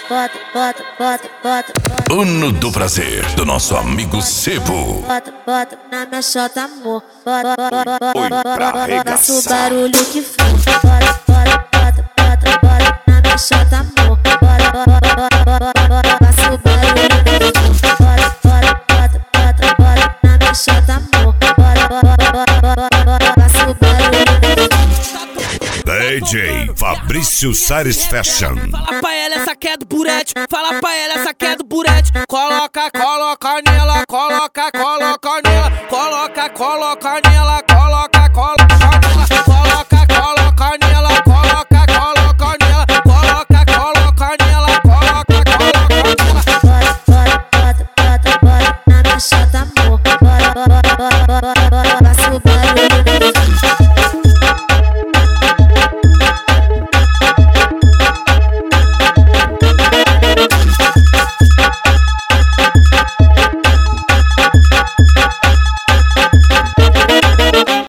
Ano do prazer do nosso amigo Sebo. Bota na minha chota, amor. Oi pra Faça o arregaçar. barulho que faz. Bota na minha chota, amor. Faça o barulho que faz. Bota na minha chota, amor. Faça o barulho que faz. DJ Fabrício Sares Fashion. Fala pra ela, essa que é do burete. Fala pra ela, essa que é do burete. Coloca nela, coloca nela. Coloca nela, coloca